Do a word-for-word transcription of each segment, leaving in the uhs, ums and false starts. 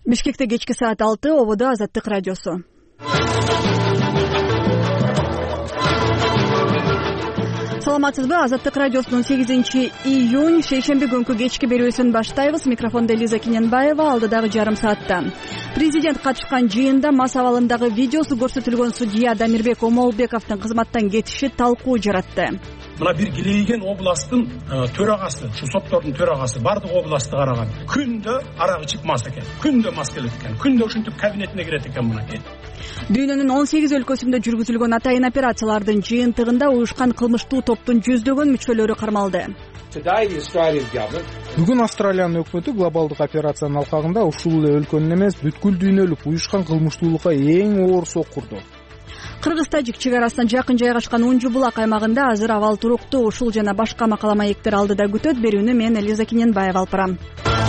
Бишкекте кечки саат алты, ободо Азаттык радиосу. Саламатсызбы? Азаттык радиосунун сегизинчи июнь шейшемби күнкү кечки берүүсүн баштайбыз. Микрофондо Элиза Киненбаева. Алдыдагы жарым саатта президент катышкан жыйында мас абалындагы видеосу көрсөтүлгөн судья Дамирбек Омолбековдун кызматтан кетиши талкуу жаратты. Мына бир Килейген областын төрагасы, ушу соттордун төрагасы бардык областты караган. Күндө арак ичип мас экен. Күндө мас келет экен. Күндө ушинтип кабинетине кирет экен мынакей. Дүйнөнүн он сегиз өлкөсүндө жүргүзүлгөн атайын операциялардын жыйынтыгында уюшкан кылмыштуу топтун жүздөгөн мүчөлөрү кармалды. Бүгүн Австралиянын өкмөтү глобалдык операциянын алкагында ушул эле өлкөнүн эмес, бүткүл дүйнөлүк уюшкан кылмыштуулукка эң оор соккурду. Кыргыз-Тажик чек арасынан жакын жайгашкан Унжу булак аймагында азыр абал туруктуу. Ушул жана башка макала маектер алдыда күтөт. Берүүнү мен Элиза Киненбаева алып барам.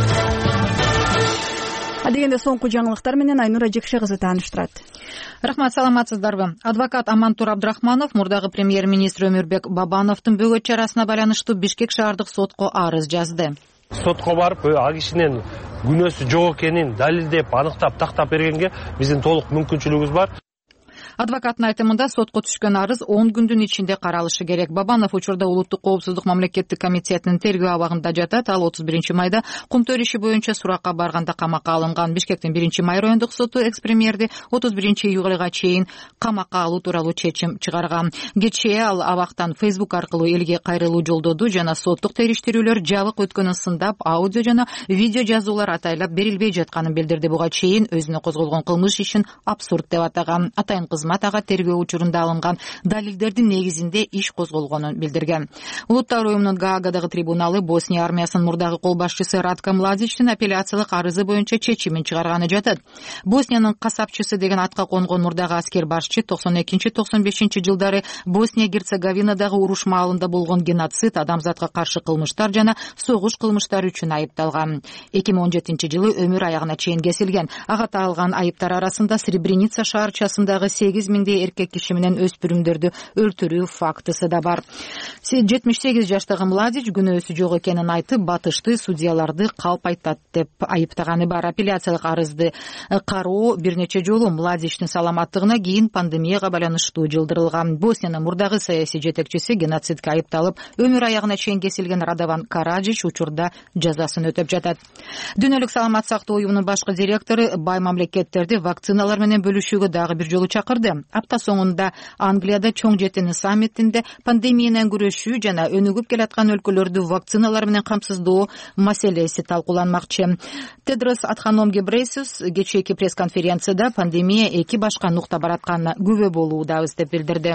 Адегенде соңку жаңылыктар менен Айнура Жекше кызы тааныштырат. Рахмат, саламатсыздарбы? Адвокат Амантур Абдрахманов мурдагы премьер-министр Өмүрбек Бабановдун бөгөт чарасына байланыштуу Бишкек шаардык сотко арыз жазды. Сотко барып, а кишинин күнөөсү жок экенин далилдеп, аныктап, тактап бергенге биздин толук мүмкүнчүлүгүбүз бар. Адвокаттын айтымында сотко түшкөн арыз он күндүн ичинде каралышы керек. Бабанов учурда Улуттук коопсуздук мамлекеттик комитетинин тергөө абагында жатат. Ал отуз биринчи майда Кумтөр иши боюнча суракка барганда камакка алынган. Бишкектин биринчи май райондук соту экс-премьерди отуз биринчи июлга чейин камакка алуу тууралуу чечим чыгарган. Кечээ ал абактан Facebook аркылуу элге кайрылуу жолдоду жана соттук териштирүүлөр жабык өткөнүн сындап, аудио жана видео жазуулар атайлап берилбей жатканын билдирди. Буга чейин өзүнө козголгон кылмыш ишин абсурд деп атаган. Атайын кызмат ага тергөө учурунда алынган далилдердин негизинде иш козголгонун билдирген. Улуттар уюмунун Гаагадагы трибуналы Босния армиясынын мурдагы кол башчысы Ратко Младичтин апелляциялык арызы боюнча чечимин чыгарганы жатат. Босниянын касапчысы деген атка конгон мурдагы аскер башчы токсон экинчи токсон бешинчи жылдары Босния Герцеговинадагы уруш маалында болгон геноцид, адамзатка каршы кылмыштар жана согуш кылмыштары үчүн айыпталган. эки миң он жетинчи жылы өмүр аягына чейин кесилген. Ага тагылган айыптар арасында Сребреница шаарчасындагы сегиз миңдей эркек киши менен өспүрүмдөрдү өлтүрүү фактысы да бар. жетимиш сегиз жаштагы Младич күнөөсү жок экенин айтып, батышты судьяларды калп айтат деп айыптаганы бар. Апелляциялык арызды кароо бир нече жолу Младичтин саламаттыгына кийин пандемияга байланыштуу жылдырылган. Босниянын мурдагы саясий жетекчиси геноцидке айыпталып, өмүр аягына чейин кесилген Радован Караджич учурда жазасын өтөп жатат. Дүйнөлүк саламат сактоо уюмунун башкы директору бай мамлекеттерди вакциналар менен бөлүшүүгө дагы бир жолу чакырды. Апта соңунда Англияда чоң жетини саммитинде пандемия менен күрөшүү жана өнүгүп келаткан өлкөлөрдү вакциналар менен камсыздоо маселеси талкууланмакчы. Тедрос Адханом Гебрейсус кечээки пресс-конференцияда пандемия эки башка нукта баратканына күбө болуудабыз деп билдирди.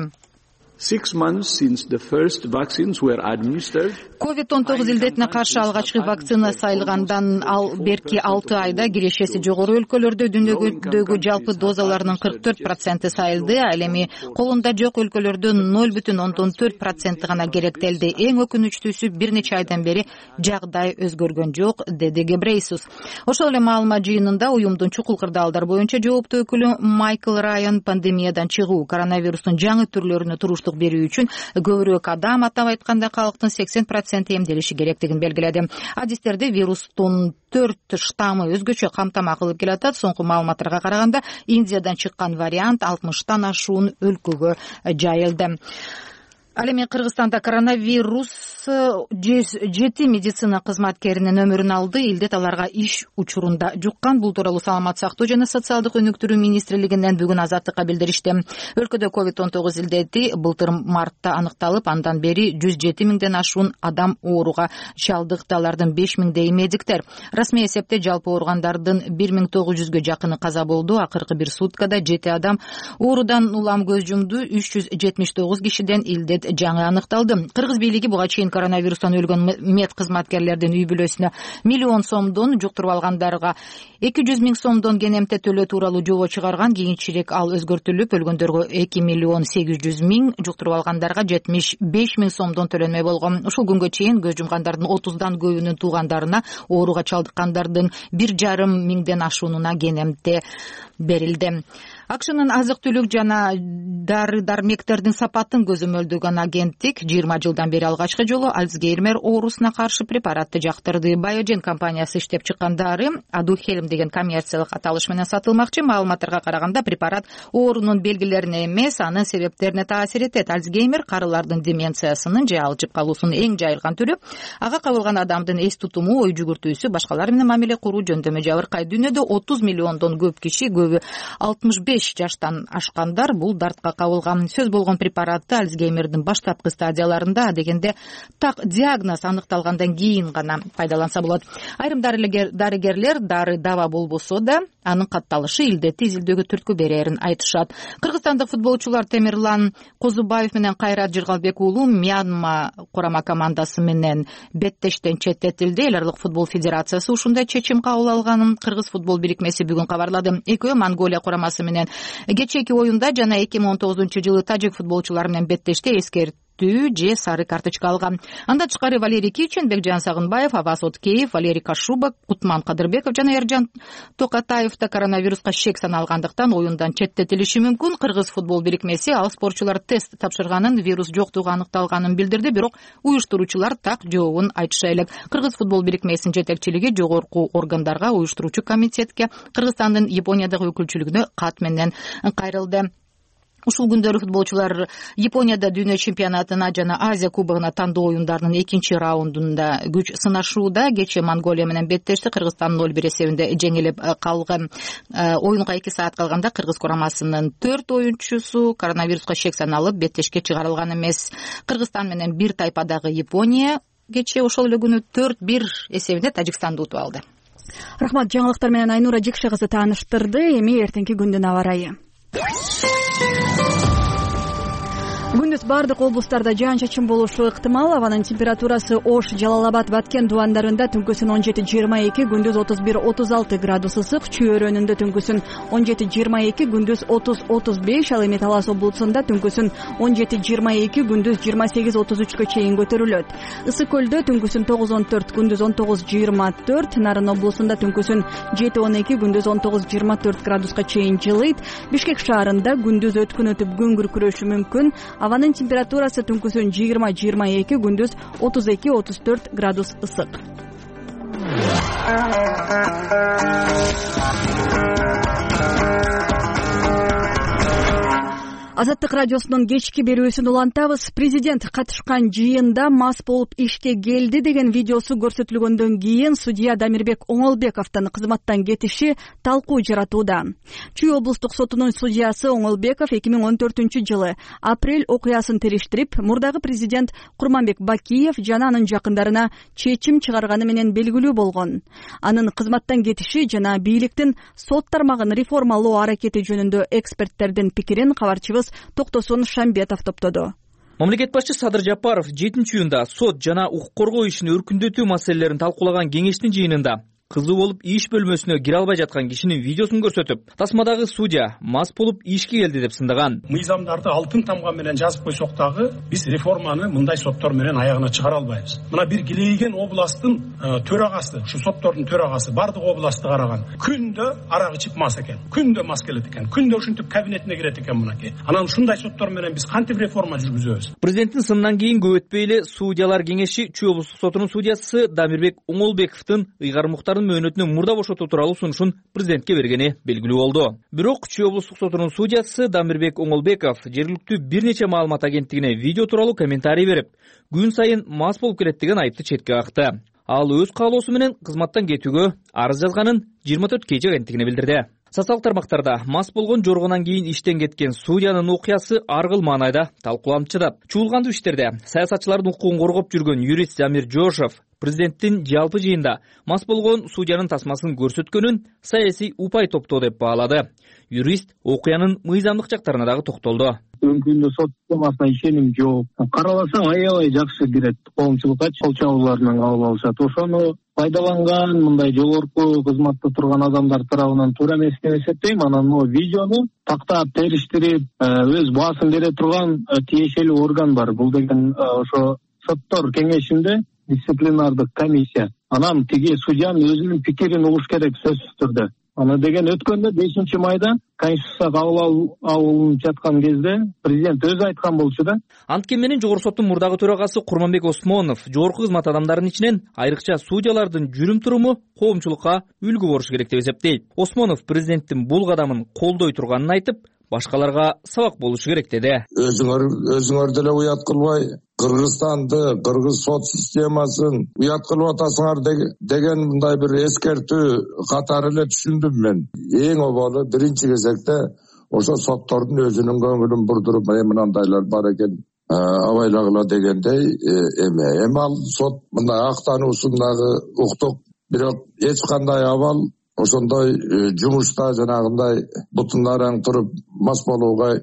ковид он тогуз илдетине каршы алгачкы вакцина сайылгандан ал берки алты айда кирешеси жогору өлкөлөрдө дүйнөгөдөгү жалпы дозаларынын кырк төрт проценти сайылды. Ал эми колунда жок өлкөлөрдө ноль бүтүн ондон төрт проценти гана керектелди. Эң өкүнүчтүүсү бир нече айдан бери жагдай өзгөргөн жок, деди Гебрейсус. Ошол эле маалымат жыйынында уюмдун чукул кырдаалдар боюнча жооптуу өкүлү Майкл Райан пандемиядан чыгуу, коронавирустун жаңы түрлөрүнө туруштук берүү үчүн көбүрөөк адам, атап айтканда калктын сексен проценти эмделиши керектигин белгиледи. Адистерде вирустун төрт штаммы өзгөчө камтама кылып келатат. Соңку маалыматтарга караганда Индиядан чыккан вариант алтымыштан ашуун өлкөгө жайылды. Ал эми Кыргызстанда коронавирус жети медицина кызматкеринин өмүрүн алды. Илдет аларга иш учурунда жуккан. Бул тууралуу Саламат сактоо жана социалдык өнүктүрүү министрлигинен бүгүн Азаттыкка билдиришти. Өлкөдө ковид он тогуз илдети былтыр мартта аныкталып, андан бери жүз жети миңден ашуун адам ооруга чалдыкты. Алардын беш миңдейи медиктер. Расмий эсепте жалпы ооругандардын бир миң тогуз жүзгө жакыны каза болду. Акыркы бир суткада жети адам оорудан улам көз жумду. үч жүз жетимиш тогуз кишиден илдет жаңы аныкталды. Кыргыз бийлиги буга чейин коронавирустан өлгөн мед кызматкерлердин үй бүлөсүнө миллион сомдон, жуктуруп алгандарга эки жүз миң сомдон кенемте төлөө тууралуу жобо чыгарган. Кийинчерээк ал өзгөртүлүп, өлгөндөргө эки миллион сегиз жүз миң, жуктуруп алгандарга жетимиш беш миң сомдон төлөнмөй болгон. Ушул күнгө чейин көз жумгандардын отуздан көбүнүн туугандарына, ооруга чалдыккандардын бир жарым миңден ашуунуна кенемте берилди. акшнын азык түлүк жана дары дармектердин сапатын көзөмөлдөгөн агенттик жыйырма жылдан бери алгачкы жолу Альцгеймер оорусуна каршы препаратты жактырды. Biogen компаниясы иштеп чыккан дары Aduhelm деген коммерциялык аталыш менен сатылмакчы. Маалыматтарга караганда препарат оорунун белгилерине эмес, анын себептерине таасир этет. Альцгеймер карылардын деменциясынын же алжып калуусунун эң жайылган түрү. Ага кабылган адамдын эс тутуму, ой жүгүртүүсү, башкалар менен мамиле куруу жөндөмү жабыркайт. Дүйнөдө отуз миллиондон көп киши, көбү алтымыш беш жаштан ашкандар бул дартка кабылган. Сөз болгон препаратты Альцгеймердин баштапкы стадияларында, дегенде так диагноз аныкталгандан кийин гана пайдаланса болот. Айрым дарыгерлер дары даба болбосо да анын катталышы илдетти изилдөөгө түрткү берерин айтышат. Кыргызстандык футболчулар Темирлан Козубаев менен Кайрат Жыргалбек уулу Мьянма курама командасы менен беттештен четтетилди. Эл аралык футбол федерациясы ушундай чечим кабыл алганын Кыргыз футбол бирикмеси бүгүн кабарлады. Экөө Монголия курамасы менен кечээки оюнда жана эки миң он тогузунчу жылы тажик футболчулары менен беттеште эскертүү же сары карточка алган. Андан тышкары Валерий Кичин, Бекжан Сагынбаев, Аваз Откеев, Валерий Кашубак, Кутман Кадырбеков жана Эржан Токатаев да коронавируска шек саналгандыктан оюндан четтетилиши мүмкүн. Кыргыз футбол бирикмеси ал спортчулар тест тапшырганын, вирус жоктугу аныкталганын билдирди, бирок уюштуруучулар так жообун айтыша элек. Кыргыз футбол бирикмесинин жетекчилиги жогорку органдарга, уюштуруучу комитетке, Кыргызстандын Япониядагы өкүлчүлүгүнө кат менен кайрылды. Ушул күндөрү футболчулар Японияда дүйнө чемпионатына жана Азия кубогуна тандоо оюндарынын экинчи раундунда күч сынашууда. Кечээ Монголия менен беттешти. Кыргызстан ноль бир эсебинде жеңилип калган. Оюнга эки саат калганда Кыргыз курамасынын төрт оюнчусу коронавируска шек саналып беттешке чыгарылган эмес. Кыргызстан менен бир тайпадагы Япония кечээ ошол эле күнү төрт бир эсебинде Тажикстанды утуп алды. Рахмат, жаңылыктар менен Айнура Жекше кызы тааныштырды. Эми эртеңки күндүн аба ырайы. Күндүз бардык облустарда жаан-чачын болушу ыктымал. Абанын температурасы Ош, Жалал-Абад, Баткен дубандарында түнкүсүн он жети жыйырма эки, күндүз отуз бир отуз алты градус ысык, Чүй-өрөөнүндө түнкүсүн он жети жыйырма эки, күндүз отуз отуз беш, ал эми Талас облусунда түнкүсүн он жети жыйырма эки, күндүз жыйырма сегиз отуз үчкө чейин көтөрүлөт. Ысык көлдө түнкүсүн тогуз он төрт, күндүз он тогуз жыйырма төрт, Нарын облусунда түнкүсүн жети он эки, күндүз он тогуз жыйырма төрт градуска чейин жылыйт. Бишкек шаарында күндүз өткүн өтүп күн күркүрөшү мүмкүн. Абанын температурасы түнкүсүн жыйырма жыйырма эки, күндүз отуз эки отуз төрт градус ысык. Азаттык радиосунун кечки берүүсүн улантабыз. Президент катышкан жыйында мас болуп ишке келди деген видеосу көрсөтүлгөндөн кийин судья Дамирбек Оңолбековдун кызматтан кетиши талкуу жаратууда. Чүй облустук сотунун судьясы Оңолбеков эки миң он төртүнчү жылы апрель окуясын териштирип, мурдагы президент Курманбек Бакиев жана анын жакындарына чечим чыгарганы менен белгилүү болгон. Анын кызматтан кетиши жана бийликтин сот тармагын реформалоо аракети жөнүндө эксперттердин пикирин кабарчыбыз Токтосун Шамбетов топтоду. Мамлекет башчы Садыр Жапаров жетинчи июнда сот жана укук коргоо ишин өркүндөтүү маселелерин талкуулаган кеңештин жыйынында кызы болуп иш бөлмөсүнө кире албай жаткан кишинин видеосун көрсөтүп, тасмадагы судья мас болуп ишке келди деп сындаган. Мыйзамдарды алтын тамга менен жазып койсок дагы биз реформаны мындай соттор менен аягына чыгара албайбыз. Мына бир Килейген областтын төрагасы, ушу соттордун төрагасы бардык областты караган. Күндө арак ичип мас экен, күндө мас келет экен, күндө ушинтип кабинетине кирет экен мынакей. Анан ушундай соттор менен биз кантип реформа жүргүзөбүз? Президенттин сынынан кийин көп өтпөй эле судьялар кеңеши Чүй облустук сотунун судьясы Дамирбек Оңолбековдун ыйгар Муктардын мөөнөтүнү мурда бошотуу тууралуу сунушун президентке бергени белгилүү болду. Бирок Чүй облустук сотунун судьясы Дамирбек Оңолбеков жергиликтүү бир нече маалымат агенттигине видео тууралуу комментарий берип, күн сайын мас болуп келет деген айыпты четке какты. Ал өз каалоосу менен кызматтан кетүүгө арыз жазганын жыйырма төрт кей агенттигине билдирди. Социалдык тармактарда мас болгон жоргонан кийин иштен кеткен судьянын окуясы ар кыл маанайда талкууланып жатат. Чуулгандуу иштерде саясатчылардын укугун коргоп жүргөн юрист Замир Жошев президенттин жалпы жыйында мас болгон судьянын тасмасын көрсөткөнүн саясий упай топтоо деп баалады. Юрист окуянын мыйзамдык жактарына дагы токтолду. Өңкүндө сот системасына ишеним жок. Караласаң аябай жакшы кирет. Коомчулукка кол чабууларынан кабыл алышат. Ошону пайдаланган мындай жогорку кызматта турган адамдар тарабынан туура эмес деп эсептейм. Анан могу видеону тактап териштирип, өз баасын бере турган тиешелүү орган бар. Бул деген ошо соттор кеңешинде дисциплинардык комиссия. Анан тиги судьянын өзүнүн пикирин угуш керек сөзсүз түрдө. Аны деген өткөндө бешинчи майда Конституция кабыл алынып жаткан кезде президент өзү айткан болчу да. Анткени менен жогорку соттун мурдагы төрагасы Курманбек Осмонов жогорку кызмат адамдарынын ичинен айрыкча судьялардын жүрүм туруму коомчулукка үлгү болушу керек деп эсептейт. Осмонов президенттин бул кадамын колдой турганын айтып, башкаларга сабак болушу керек деди. Өзүңөр өзүңөр деле уят кылбай, Кыргызстанды, кыргыз сот системасын уят кылып атасыңар деген мындай бир эскертүү катары эле түшүндүм мен. Эң обалы биринчи кезекте ошо соттордун өзүнүн көңүлүн бурдуруп, мынандайлар бар экен, абайлагыла дегендей эме. Эми ал сот мындай актануусундагы уктук, бирок эч кандай абал ошондой жумушта жанагындай бутундар аң туруп мас болууга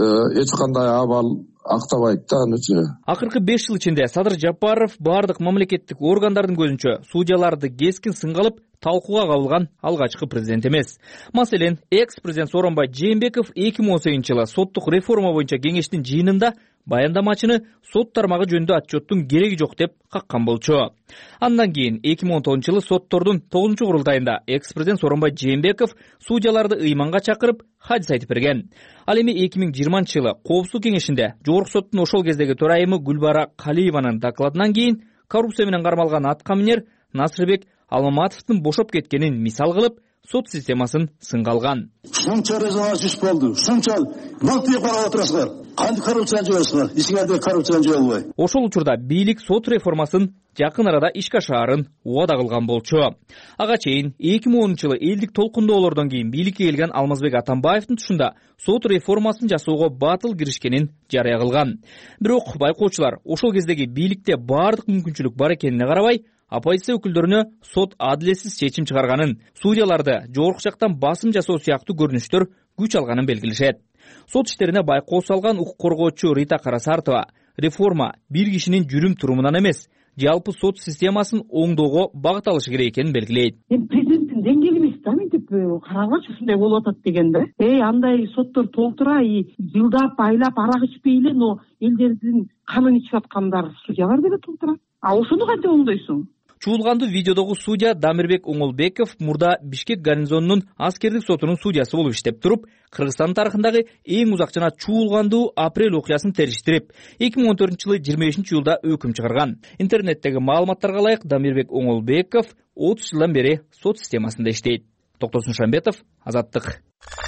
эч кандай абал актабайт да анычы. Акыркы беш жыл ичинде Садыр Жапаров бардык мамлекеттик органдардын көзүнчө судьяларды кескин сынга алып талкууга кабылган алгачкы президент эмес. Маселен, экс-президент Сооронбай Жээнбеков эки миң он сегизинчи жылы соттук реформа боюнча кеңештин жыйынында баяндамачыны сот тармагы жөнүндө отчеттун кереги жок деп каккан болчу. Андан кийин эки миң он тогузунчу жылы соттордун тогузунчу курултайында экс-президент Сооронбай Жээнбеков судьяларды ыйманга чакырып хадис айтып берген. Ал эми эки миң жыйырманчы жылы Коопсуздук кеңешинде жогорку соттун ошол кездеги төрайымы Гүлбара Калиеванын докладынан кийин коррупция менен кармалган аткаминер Насырбек Алмаматовдун бошоп кеткенин мисал кылып, сот системасын сынга алган. Ушунча резонанс иш болду. Ушунча мылтык карап отурасыңар. Кантип коррупцияны жоюсуңар? Ичиңерде коррупцияны жое албай. Ошол учурда бийлик сот реформасын жакын арада ишке ашаарын убада кылган болчу. Ага чейин эки миң онунчу жылы элдик толкундоолордон кийин бийликке келген Алмазбек Атамбаевдин тушунда сот реформасын жасоого батыл киришкенин жарыя кылган. Бирок байкоочулар ошол кездеги бийликте баардык мүмкүнчүлүк бар экенине карабай, оппозиция өкүлдөрүнө сот адилетсиз чечим чыгарганын, судьяларды жогорку жактан басым жасоо сыяктуу көрүнүштөр күч алганын белгилешет. Сот иштерине байкоо салган укук коргоочу Рита Карасартова реформа бир кишинин жүрүм турумунан эмес, жалпы сот системасын оңдоого багыт алышы керек экенин белгилейт. Президенттин деңгээли эмес да мынтип карагачы ушундай болуп атат дегенде. Эй, андай соттор толтура, жылдап, айлап арак ичпей эле, но элдердин канын ичип аткандар судьялар деле толтура. А ошону кантип оңдойсуң? Чуулганды видеодогу судья Дамирбек Оңолбеков мурда Бишкек гарнизонунун аскердик сотунун судьясы болуп иштеп туруп, Кыргызстан тарыхындагы эң узак жана чуулгандуу апрель окуясын териштирип, эки миң он төртүнчү жылы жыйырма бешинчи июлда өкүм чыгарган. Интернеттеги маалыматтарга ылайык Дамирбек Оңолбеков отуз жылдан бери сот системасында иштейт. Токтосун Шамбетов, Азаттык.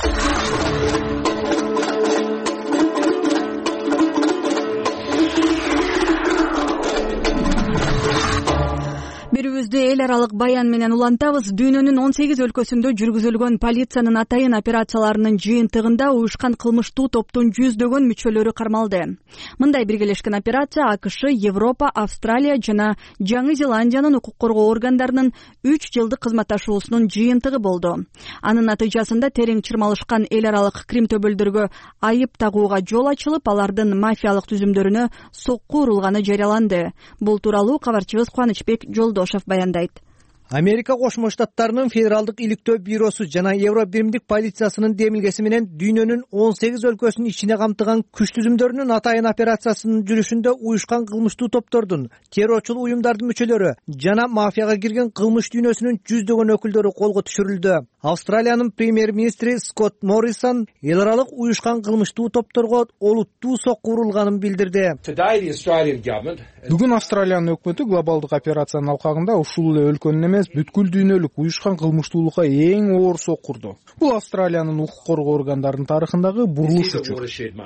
Берүүбүздү эл аралык баян менен улантабыз. Дүйнөнүн он сегиз өлкөсүндө жүргүзүлгөн полициянын атайын операцияларынын жыйынтыгында уюшкан кылмыштуу топтун жүздөгөн мүчөлөрү кармалды. Мындай биргелешкен операция АКШ, Европа, Австралия жана Жаңы Зеландиянын укук коргоо органдарынын үч жылдык кызматташуусунун жыйынтыгы болду. Анын натыйжасында терең чырмалышкан эл аралык крим төбөлдөргө айып тагууга жол ачылып, алардын мафиялык түзүмдөрүнө сокку урулганы жарыяланды. Бул тууралуу кабарчыбыз Кубанычбек Жолдошов баяндайт. Америка Кошмо Штаттарынын федералдык иликтөө бюросу жана Евро биримдик полициясынын демилгеси менен дүйнөнүн он сегиз өлкөсүн ичине камтыган күч түзүмдөрүнүн атайын операциясынын жүрүшүндө уюшкан кылмыштуу топтордун, террорчул уюмдардын мүчөлөрү жана мафияга кирген кылмыш дүйнөсүнүн жүздөгөн өкүлдөрү колго түшүрүлдү. Австралиянын премьер-министри Скотт Моррисон эл аралык уюшкан кылмыштуу топторго олуттуу сокку урулганын билдирди. Бүгүн Австралиянын өкмөтү глобалдык операциянын алкагында ушул эле өлкөнүн эмес, бүткүл дүйнөлүк уюшкан кылмыштуулукка эң оор сокку урду. Бул Австралиянын укук коргоо органдарынын тарыхындагы бурулуш учур,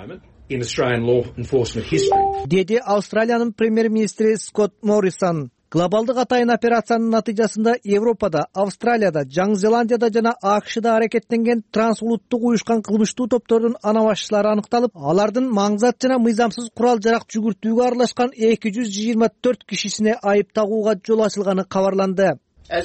деди Австралиянын премьер-министри Скотт Моррисон. Глобалдык атайын операциянын натыйжасында Европада, Австралияда, Жаңы Зеландияда жана АКШда аракеттенген трансулуттук уюшкан кылмыштуу топтордун анабашчылары аныкталып, алардын маңзат жана мыйзамсыз курал жарак жүгүртүүгө аралашкан эки жүз жыйырма төрт кишисине айып тагууга жол ачылганы кабарланды.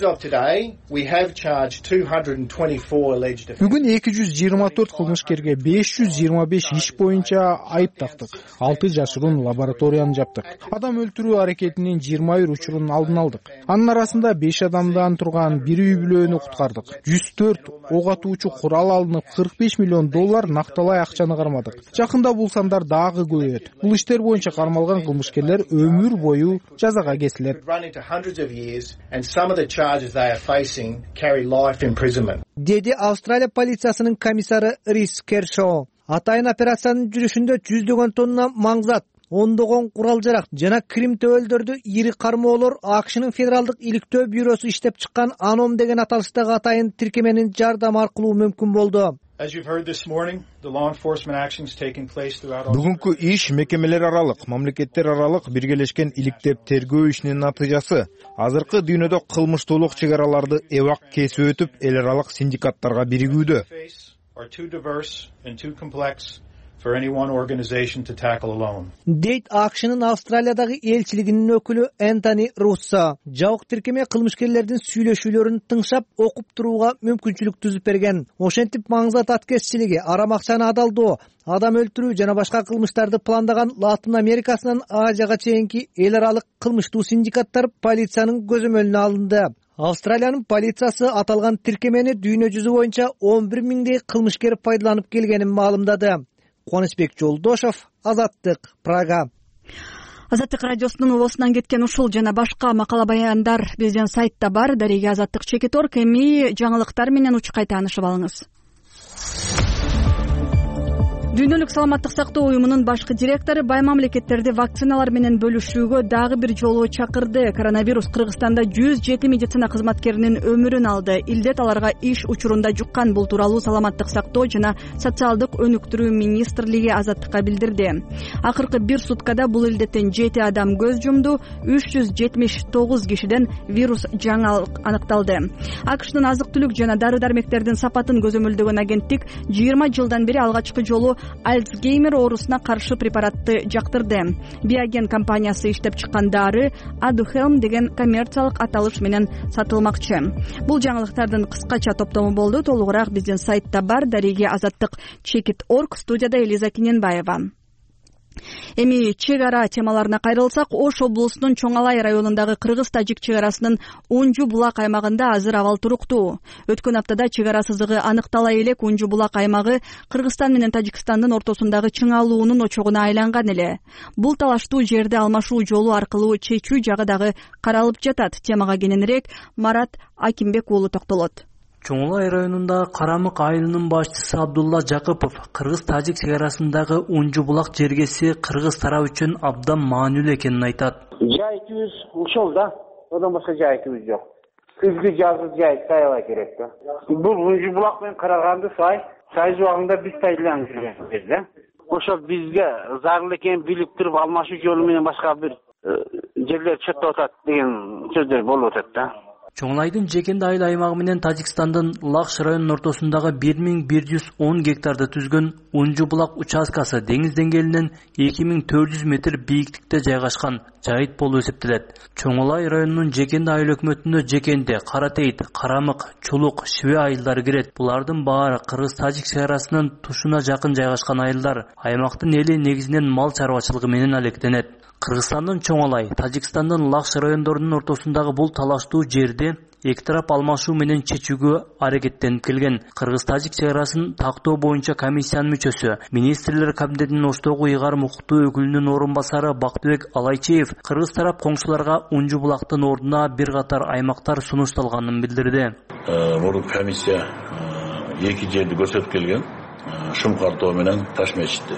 Бүгүн эки жүз жыйырма төрт кылмышкерге беш жүз жыйырма беш иш боюнча айып тактык. алты жашыруун лабораторияны жаптык. Адам өлтүрүү аракетинин жыйырма бир учурун алдын алдык. Анын арасында беш адамдан турган бир үй бүлөнү куткардык. жүз төрт ок атуучу курал алынып, кырк беш миллион доллар накталай акчаны кармадык. Жакында бул сандар дагы көбөйөт. Бул иштер боюнча кармалган кылмышкерлер өмүр бою жазага кесилет. charges they are facing carry life imprisonment. Dedi Австралия полициясынын комиссары Рис Кершоу. Атайын операциянын жүрүшүндө жүздөгөн тонна маңзат, ондогон курал жарак жана Крим төбөлдөрдү ири кармоолор АКШнын федералдык иликтөө бюросу иштеп чыккан Аном деген аталыштагы атайын тиркеменин жардамы аркылуу мүмкүн болду. Бүгүнкү иш мекемелер аралык, мамлекеттер аралык биргелешкен иликтеп тергөө ишинин натыйжасы. Азыркы дүйнөдө кылмыштуулук чек араларды эбак кесип өтүп, эл аралык синдикаттарга биригүүдө. For any one organization to tackle alone. Дейт АКШнын Австралиядагы элчилигинин өкүлү Энтони Руссо. Жабык тиркеме кылмышкерлердин сүйлөшүүлөрүн тыңшап, окуп турууга мүмкүнчүлүк түзүп берген. Ошентип маңзат аткезчилиги, арам акчаны адалдоо, адам өлтүрүү жана башка кылмыштарды пландаган Латын Америкасынан Азияга чейинки эл аралык кылмыштуу синдикаттар полициянын көзөмөлүнө алынды. Австралиянын полициясы аталган тиркемени дүйнө жүзү боюнча он бир миңдей кылмышкер пайдаланып келгенин маалымдады. Кубанычбек Жолдошов, Азаттык, Прага. Азаттык радиосунун убосунан кеткен ушул жана башка макала баяндар биздин сайтта бар. Дареге Азаттык чекит орг. Эми жаңылыктар менен учкай таанышып алыңыз. Дүйнөлүк саламаттык сактоо уюмунун башкы директору бай мамлекеттерди вакциналар менен бөлүшүүгө дагы бир жолу чакырды. Коронавирус Кыргызстанда жүз жети медицина кызматкеринин өмүрүн алды. Илдет аларга иш учурунда жуккан. Бул тууралуу саламаттык сактоо жана социалдык өнүктүрүү министрлиги Азаттыкка билдирди. Акыркы бир суткада бул илдеттен жети адам көз жумду. үч жүз жетимиш тогуз кишиден вирус жаңы аныкталды. АКШнын азык-түлүк жана дары-дармектердин сапатын көзөмөлдөгөн агенттик жыйырма жылдан бери алгачкы жолу Альцгеймер оорусуна каршы препаратты жактырды. Биоген компаниясы иштеп чыккан дары Адухелм деген коммерциялык аталыш менен сатылмакчы. Бул жаңылыктардын кыскача топтому болду. Толугураак биздин сайтта бар. Дареге Азаттык чекит орг. Студияда Элиза Киненбаева. Эми чек ара темаларына кайрылсак, Ош облусунун Чоң Алай районундагы кыргыз-тажик чек арасынын Унжу булак аймагында азыр абал туруктуу. Өткөн аптада чек ара сызыгы аныктала элек Унжу булак аймагы Кыргызстан менен Тажикстандын ортосундагы чыңалуунун очогуна айланган эле. Бул талаштуу жерди алмашуу жолу аркылуу чечүү жагы дагы каралып жатат. Темага кененирээк Марат Акимбек уулу токтолот. Чоң Алай районундагы Карамык айылынын башчысы Абдулла Жакыпов кыргыз-тажик чек арасындагы Унжу булак жергеси кыргыз тарап үчүн абдан маанилүү экенин айтат. Жайытыбыз ушул да, одан башка жайытыбыз жок. Күзгү жазгы жайыт сайла керек да. Бул Унжу булак менен караганды сай, сай убагында биз пайдаланып жүргөнбүз да. Ошол бизге зарыл экенин билип туруп алмашуу жолу менен башка бир жерлер чөтүп атат деген сөздөр болуп атат да. Чоң Алайдын Жекенди айыл аймагы менен Тажикстандын Лакш районунун ортосундагы бир миң бир жүз он гектарды түзгөн Унжу булак участкасы деңиз деңгээлинен эки миң төрт жүз метр бийиктикте жайгашкан жайыт болуп эсептелет. Чоң Алай районунун Жекенди айыл өкмөтүнө Жекенди, Каратейт, Карамык, Чулук, Шибе айылдары кирет. Булардын баары кыргыз-тажик чек арасынын тушуна жакын жайгашкан айылдар. Аймактын эли негизинен мал чарбачылыгы менен алектенет. Кыргызстандын Чоң Алай, Тажикстандын Лакш райондорунун ортосундагы бул талаштуу жерди эки тарап алмашуу менен чечүүгө аракеттенип келген. Кыргыз-тажик чек арасын тактоо боюнча комиссиянын мүчөсү, министрлер кабинетинин Оштогу ыйгарым укуктуу өкүлүнүн орун басары Бактыбек Алайчиев кыргыз тарап коңшуларга Унжу булактын ордуна бир катар аймактар сунушталганын билдирди. Бул комиссия эки жерди көрсөтүп келген. Шум картоо менен Таш мечити.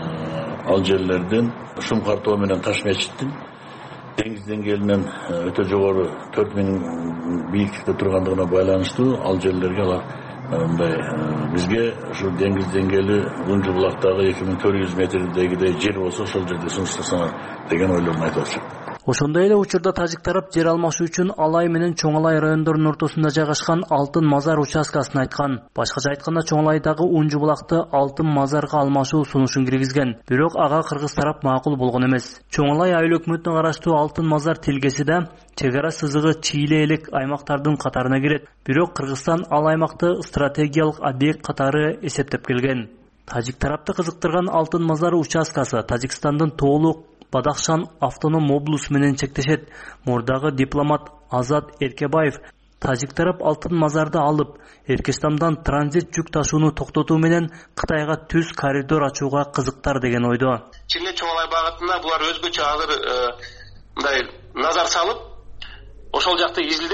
Ал жерлерден Шум картоо менен Таш мечиттин деңиз деңгээлинен өтө жогору төрт миң бийиктикте тургандыгына байланыштуу ал жерлерге алар мындай бизге ушу деңиз деңгээли Унжу булактагы эки миң төрт жүз метрдегидей жер болсо ошол жерде сунуштасаңар деген ойлорун айтып атышат. Ошондой эле учурда тажик тарап жер алмашуу үчүн Алай менен Чоң Алай райондорунун ортосунда жайгашкан Алтын Мазар участкасын айткан. Башкача айтканда Чоң Алайдагы Унжу булакты Алтын Мазарга алмашуу сунушун киргизген. Бирок ага кыргыз тарап макул болгон эмес. Чоң Алай айыл өкмөтүнө караштуу Алтын Мазар тилгеси да чек ара сызыгы чийле элек аймактардын катарына кирет. Бирок Кыргызстан ал аймакты стратегиялык объект катары эсептеп келген. Тажик тарапты кызыктырган Алтын Мазар участкасы Тажикстандын тоолук Бадахшан автоном облусу менен чектешет. Мурдагы дипломат Азат Эркебаев тажик тарап Алтын Мазарды алып, Эркештамдан транзит жүк ташууну токтотуу менен Кытайга түз коридор ачууга кызыктар деген ойдо. Чынында Чоң Алай багытына булар өзгөчө азыр мындай назар салып, ошол жакты изилдеп,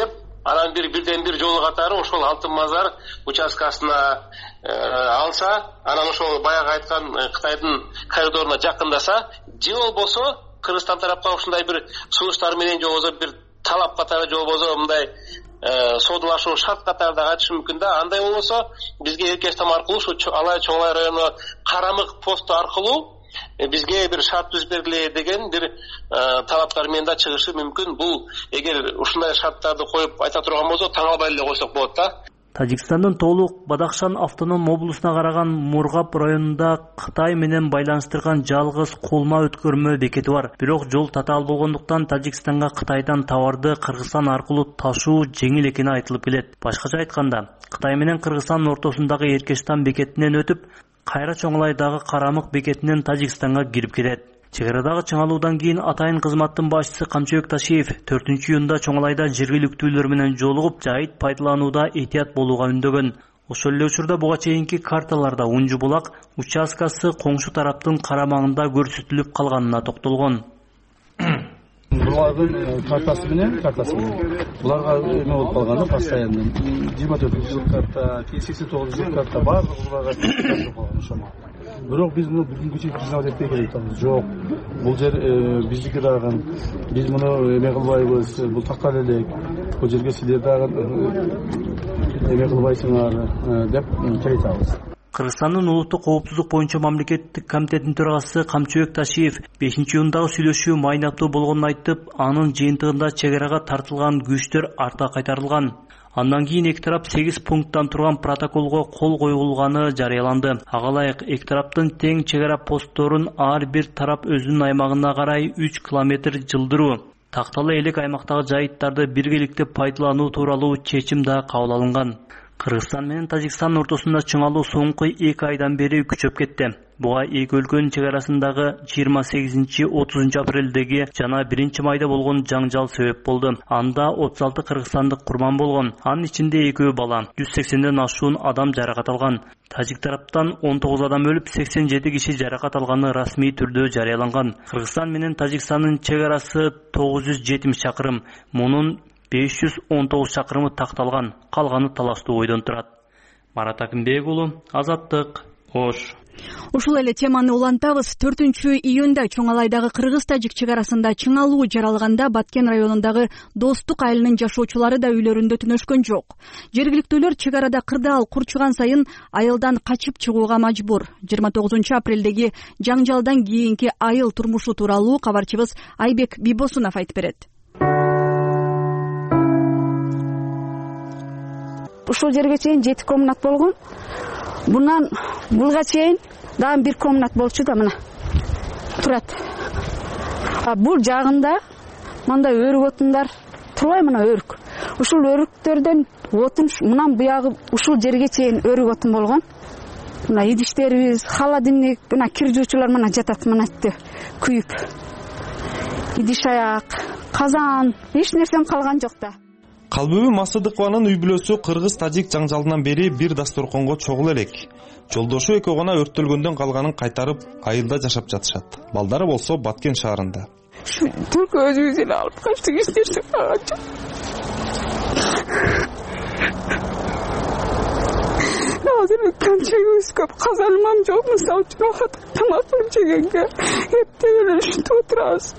анан бир бирден бир жолу катары ошол Алтын Мазар участкасына алса, анан ошол баягы айткан Кытайдын коридоруна жакындаса, же болбосо Кыргызстан тарапка ушундай бир сунуштар менен же болбосо бир талап катары же болбосо мындай содулашуу шарт катары да кайтышы мүмкүн да. Андай болбосо бизге Эркештам аркылуу ушу Алай Чоңай району Карамык посту аркылуу бизге бир шарт түзүп бергиле деген бир талаптар менен да чыгышы мүмкүн. Бул эгер ушундай шарттарды коюп айта турган болсо таң албай эле койсок болот да. Тажикстандын толук Бадахшан автоном облусуна караган Мургап районунда Кытай менен байланыштырган жалгыз колма өткөрмө бекети бар. Бирок жол татаал болгондуктан Тажикстанга Кытайдан товарды Кыргызстан аркылуу ташуу жеңил экени айтылып келет. Башкача айтканда, Кытай менен Кыргызстандын ортосундагы Эркештам бекетинен өтүп, Кайра Чоңлайдагы Карамык бекетинен Тажикстанга кирип кетет. Чегарадагы чыңалуудан кийин атайын кызматтын башчысы Камчыбек Ташиев төртүнчү июнда Чоңлайда жергиликтүүлөр менен жолугуп, жайыт пайдаланууда этият болууга үндөгөн. Ошол эле учурда буга чейинки карталарда Унжу булак участкасы коңшу тараптын карамагында көрсөтүлүп калганына токтолгон. Булардын картасы менен, картасы менен. Буларга эме болуп калган, постоянно жыйырма төртүнчү жыл карта, сексен тогузунчу жыл карта баардыгы буларга калган ошомо. Бирок биз муну бүгүнкү чейин признавать этпей келатабыз. Жок, бул жер биздики дагы. Биз муну эме кылбайбыз, бул тактал элек. Бул жерге силер дагы эме кылбайсыңар деп келатабыз. Кыргызстандын улуттук коопсуздук боюнча мамлекеттик комитетинин төрагасы Камчыбек Ташиев бешинчи июндагы сүйлөшүү майнаттуу болгонун айтып, анын жыйынтыгында чегарага тартылган күчтөр арта кайтарылган. Андан кийин эки тарап сегиз пункттан турган протоколго кол коюлганы жарыяланды. Ага ылайык эки тараптын тең чегара постторун ар бир тарап өзүнүн аймагына карай үч километр жылдыруу, такталуу элек аймактагы жайыттарды биргеликте пайдалануу тууралуу чечим да кабыл алынган. Кыргызстан менен Тажикстан ортосунда чыңалуу соңку эки айдан бери күчөп кетти. Буга эки өлкөнүн чегарасындагы жыйырма сегизинчи отузунчу апрелдеги жана биринчи майда болгон жаңжал себеп болду. Анда отуз алты кыргызстандык курман болгон. Анын ичинде экөө бала, жүз сексенден ашуун адам жаракат алган. Тажик тараптан он тогуз адам өлүп, сексен жети киши жаракат алганы расмий түрдө жарыяланган. Кыргызстан менен Тажикстандын чегарасы тогуз жүз жетимиш чакырым. Мунун беш жүз он тогуз чакырымы такталган, калганы талаштуу бойдон турат. Марат Акимбек уулу, Азаттык, Ош. Ушул эле теманы улантабыз. төртүнчү июнда Чоңалайдагы Кыргыз-Тажик чегарасында чыңалуу жаралганда Баткен районундагы Достук айылынын жашоочулары да үйлөрүндө түнөшкөн жок. Жергиликтүүлөр чегарада кырдаал курчуган сайын айылдан качып чыгууга мажбур. жыйырма тогузунчу апрелдеги жаңжалдан кийинки айыл турмушу тууралуу кабарчыбыз Айбек Бибосунов айтып берет. Ушул жерге чейин жети комнат болгон. Bundan bulga çeyin daha bir komnat bolçu da mına turat. Bul jagында мындай өрүк отундар турбай мына өрүк. Ушул өрүктөрдөн отун мынан буягы ушул жерге чейин өрүк отун болгон. Мына идиштерибиз, холодильник, мына кир жуучулар мына жатат мына күйүп. Идиш аяк, казан, эч нерсем калган жок да. Калбүбү Масыдыкованын үй бүлөсү Кыргыз-Тажик жаңжалынан бери бир дасторконго чогул элек. Жолдошу экөө гана өрттөлгөндөн калганын кайтарып айылда жашап жатышат. Балдары болсо Баткен шаарында. Только өзүбүз эле алып качтык, эч нерсе калган жок. Азыр канчабыз көп казанмам жок, мисалы үчүн тамак кылып жегенге эптеп эле ушинтип отурабыз.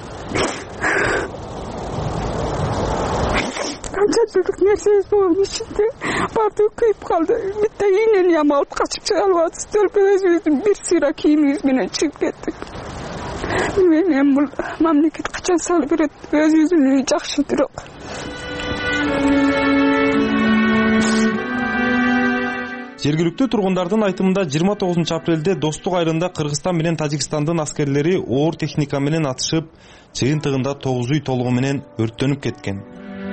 Канча түрлүк нерсебиз болгон ичинде баардыгы күйүп калды. Битте ийнени ям алып качып чыга албадыбыз. Только өзүбүздүн бир сыйра кийимибиз менен чыгып кеттик. Мен бул мамлекет качан салып берет, өзүбүздүн үй жакшы бирок. Жергиликтүү тургундардын айтымында жыйырма тогузунчу апрелде Достук айылында Кыргызстан менен Тажикстандын аскерлери оор техника менен атышып, жыйынтыгында тогуз үй толугу менен өрттөнүп кеткен.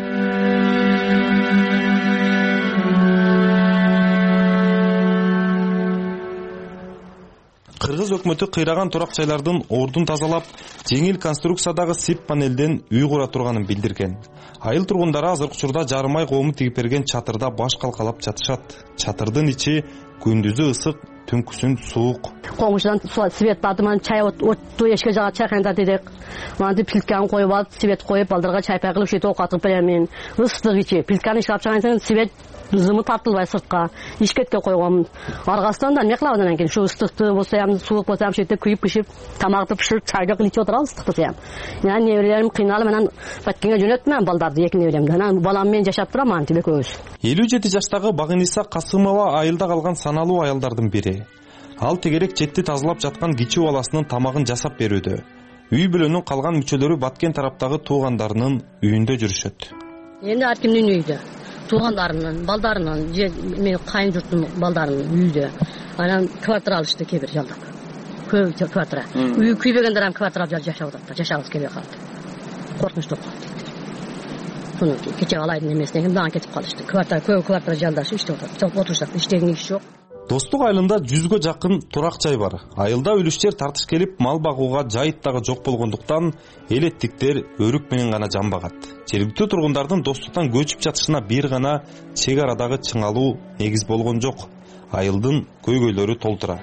Кыргыз өкмөтү кыйраган турак жайлардын ордун тазалап, жеңил конструкциядагы сип панелден үй кура турганын билдирген. Айыл тургундары азыркы учурда жарым ай коому тигип берген чатырда баш калкалап жатышат. Чатырдын ичи күндүзү ысык, түнкүсүн суук. Коңшудан свет бадыман чай отту эшикке жага чайкайнатат дедик. Мынтип плитканы коюп алып, свет коюп, балдарга чай пай кылып ушетип окатып берем. Ыстык ичи. Плитканы ишкап чыгансаң свет зымы тартылбай сыртка. Ишкетке койгом. Аргасынан да эмне кылабыз анан кийин? Ушу ыстыкты болсо ham, суук болсо ham шетте күйүп пишип, тамакты пиширип, чайды кылып ичип отурабыз ыстыкты ham. Анан неберелерим кыйналып анан Баткенге жөнөттүм мен балдарды, эки неберемди. Анан балам менен жашап турам антип экөөбүз. элүү жети жаштагы Багыниса Касымова айылда калган саналуу аялдардын бири. Ал тегерек четти тазалап жаткан кичүү баласынын тамагын жасап берүүдө. Үй бүлөнүн калган мүчөлөрү Баткен тараптагы туугандарынын үйүндө жүрүшөт. Эми ар кимдин үйүндө? Туугандарынын, балдарынын, же менин кайын журттун балдарынын үйүндө. Анан квартира алышты кээ бир жалдап. Көп квартира. Үй күйбөгөндөр ham квартира алып жашап атат. Жашабыз келбей калды. Коркунучтуу калды. Туну кече алайдын эмесинен кийин дагы кетип калышты. Квартира, көп квартира жалдашып иштеп атат. Отурушат, иштеген иш жок. Достук айылында жүзгө жакын турак жай бар. Айылда үлүшчер тартыш келип, мал багууга жайыт дагы жок болгондуктан элеттиктер өрүк менен гана жан багат. Жергиликтүү тургундардын Достуктан көчүп жатышына бир гана чек арадагы чыңалуу негиз болгон жок. Айылдын көйгөйлөрү толтура.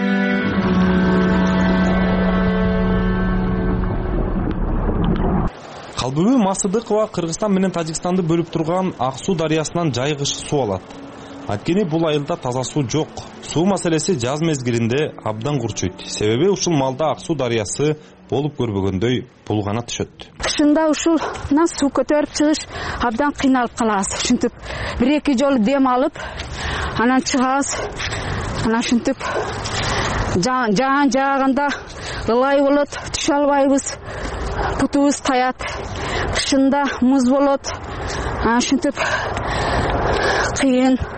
Калбүбү Масыдыкова Кыргызстан менен Тажикстанды бөлүп турган Ак Суу дарыясынан жайгыш суу алат. Анткени бул айылда таза суу жок. Суу маселеси жаз мезгилинде абдан курчуйт. Себеби ушул малда Ак Суу дарыясы болуп көрбөгөндөй булгана түшөт. Кышында ушулдан суу көтөрүп чыгыш абдан кыйналып калабыз. Ушинтип бир эки жолу дем алып, анан чыгабыз. Анан ушинтип жаан жааганда ылай болот, түшө албайбыз. Путубуз таят. Кышында муз болот. Анан ушинтип кыйын.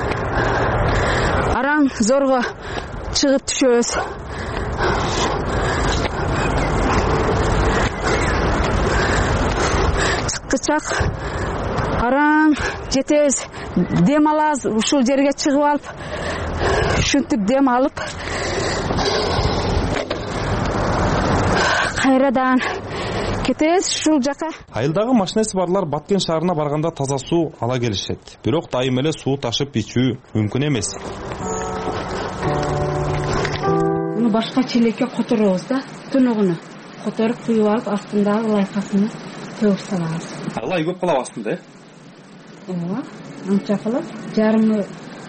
Араң зорго чыгып түшөбүз. Чыккычак араң жетебиз. Дем алабыз, ушул жерге чыгып алып, ушинтип дем алып кайрадан кетебиз ушул жака. Айылдагы машинеси барлар Баткен шаарына барганда таза суу ала келишет. Бирок дайым эле суу ташып ичүү мүмкүн эмес. Муну башка челекке которобуз да, тунугуну которуп куюп алып, астындагы лайкасыны төгүп салабыз. Алай көп калат астында, э? Ооба, анча калат. Жарымы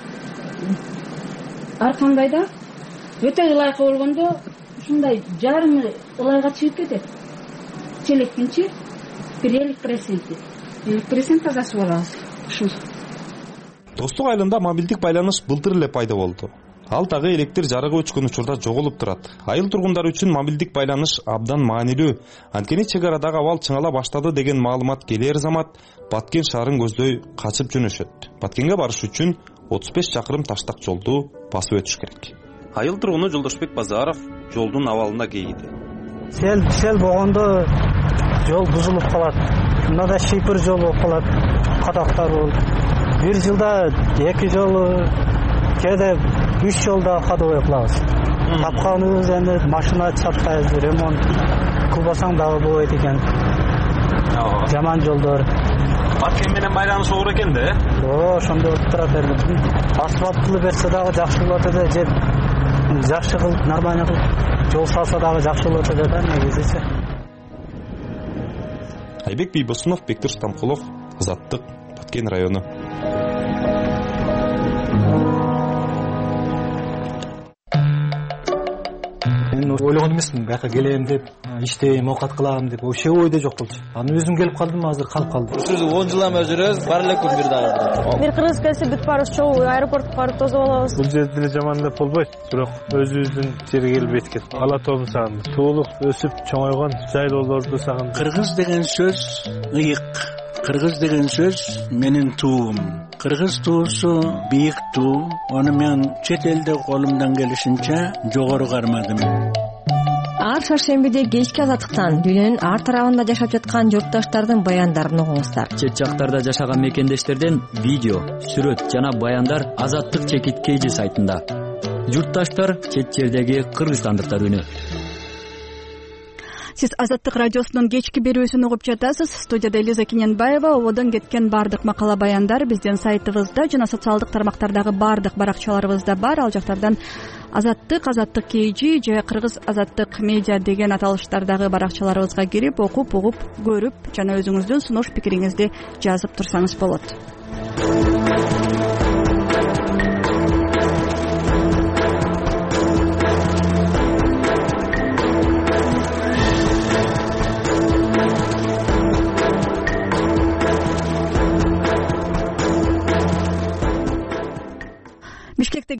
ар кандай да өтө ылайка болгондо ушундай жарымы ылайга чыгып кетет. Челекинчи бир элүү процент. элүү процент таза суу алабыз. Ушул. Достук айылында мобилдик байланыш былтыр эле пайда болду. Ал дагы электр жарыгы өчкөн учурда жоголуп турат. Айыл тургундары үчүн мобилдик байланыш абдан маанилүү. Анткени чек арадагы абал чыңала баштады деген маалымат келер замат Баткен шаарын көздөй качып жөнөшөт. Баткенге барыш үчүн отуз беш чакырым таштак жолду басып өтүш керек. Айыл тургуну Жолдошбек Базаров жолдун абалына кейиди. Сел сел болгондо жол бузулуп калат. Мынада шипир жол болуп калат. Катактар болуп. Бир жылда эки жолу, кээде үч жолда ходовой кылабыз. Тапканыбыз эми машина чаппайбыз, ремонт кылбасаң дагы болбойт экен. Жаман жолдор. Баткен менен байланыш оор экен да, э? Оо, ошондой болуп турат эми. Асфальттуу берсе дагы жакшы болот эле, же жакшы кылып, нормально кылып жол салса дагы жакшы болот эле да, негизичи. Айбек Бийбосунов, Бектур Стамкулов, Азаттык, Баткен району. Мен ойлогон эмесмин, бияка келем деп, иштейм, оокат кылам деп, вообще ойдо жок болчу. Аны өзүм келип калдым, азыр калып калды. Ушул он жыл эме жүрөбүз, бар эле күн бир дагы. Бир кыргыз келсе бүт баарыбыз чогуу аэропортко барып тосуп алабыз. Бул жерде деле жаман деп болбойт, бирок өзүбүздүн жерге келип эткет. Ала тообун сагындым. Туулук өсүп чоңойгон жайлоолорду сагындым. Кыргыз деген сөз ыйык. Кыргыз деген сөз менин туум. Кыргыз туусу бийик туу. Аны мен чет элде колумдан келишинче жогору кармадым. Ар шаршембиде кечки азаттыктан дүйнөнүн ар тарабында жашап жаткан журтташтардын баяндарын угуңуздар. Чет жактарда жашаган мекендештерден видео, сүрөт жана баяндар Азаттык чекит кейжи сайтында. Журтташтар чет жердеги кыргызстандыктар үнү. Сиз Азаттык радиосунун кечки берүүсүн угуп жатасыз. Студияда Элиза Киненбаева. Ободон кеткен бардык макала баяндар биздин сайтыбызда жана социалдык тармактардагы бардык баракчаларыбызда бар. Ал жактардан Азаттык, Азаттык Кейжи же Кыргыз Азаттык медиа деген аталыштардагы баракчаларыбызга кирип, окуп, угуп, көрүп жана өзүңүздүн сунуш пикириңизди жазып турсаңыз болот.